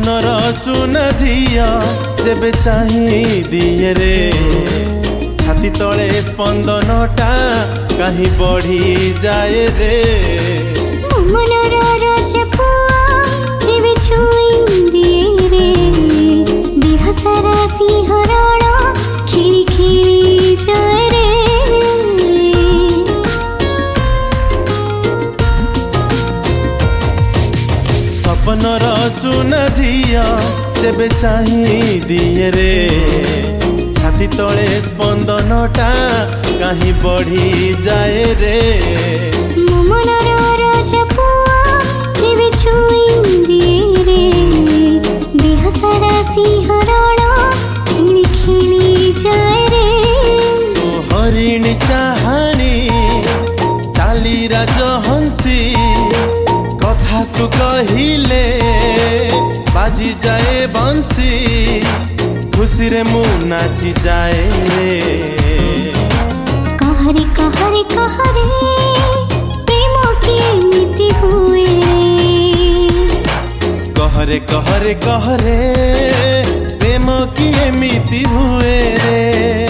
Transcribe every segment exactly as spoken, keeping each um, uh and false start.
सपनर सुना झिया जेबे चाही दिए रे छाती तले स्पंदनटा कहीं बढ़ी जाए रे मनर रजपुआ जेबे छुई दिए रे बिहसारा सिंहरण खिली खिली जाए रे सपनर सुना झिया जेबे चाही दिए रे छाती तले स्पंदनटा कहीं बढ़ी जाए रे मनर रजपुआ जेबे छुई दिए रे बिहसारा सिंहरण खिली खिली जाए रे तो हरिणी चाहानी चाली राजहंसी कथा तू कहिले बाजी जाए बंसी खुशी रे मु नाची जाए कहरे कहरे कहरे प्रेम की नीति हुए कहरे कहरे कहरे प्रेम की एमिति हुए रे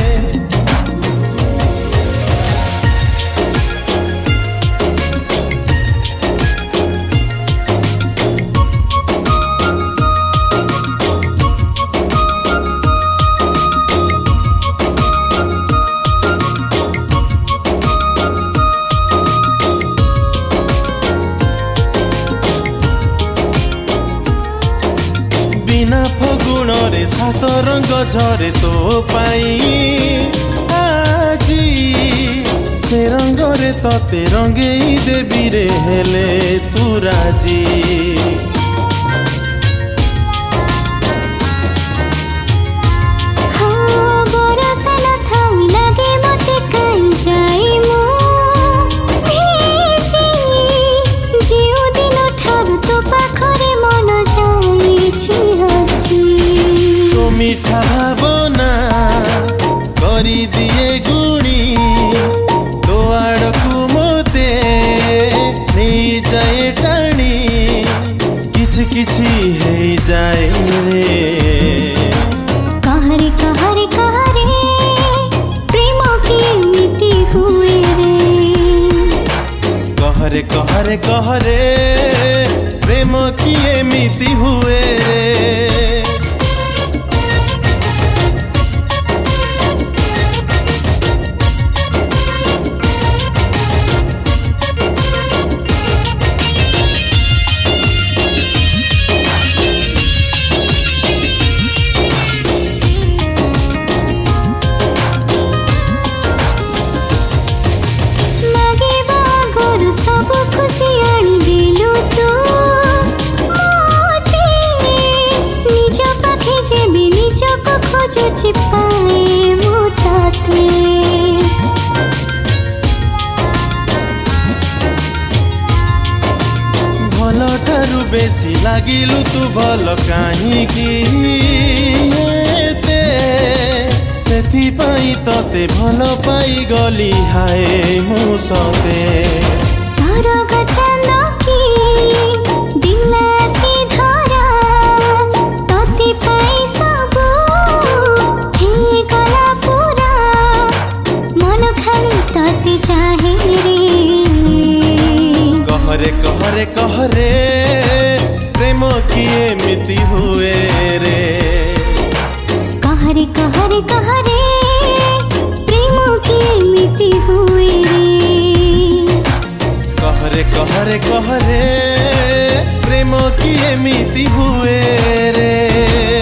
बिना फगुण रे सात रंग झरे तो पाई आजी से रंग रे तते रंगे देवी रे हेले तू राजी हाँ बरसल थाउ लगे मते काई जाई मु भेजी जिउ दिन ठारू तो पाखरे मन जाईछि हजी तो मीठा भावना करी दिए गुणी तो आड़कू मोते नहीं जाए टाणी किछि किछि है जाए रे कहरे कहरे कहरे प्रेम की नीति हुए रे कहरे कहरे कहरे प्रेम की एमिति हुए रे लगे बागोर सब खुशी आनी दिलु तू मोते निज पाखे जेबे निज को खोजुछि पाए मुताते भल ठारू बेसी लागिलु तू भल काहींकी एते सेथिपाई तते भल पाई गली हाय मु सते सरग चंद की दिलासी धरा तते पाई सब हे गला पूरा मन खाली तते चाहे रे कहरे कहरे कहरे प्रेम की एमिति हुए रे कहरे कहरे कहरे प्रेम की एमिति हुए रे कहरे कहरे कहरे प्रेम की एमिति हुए रे।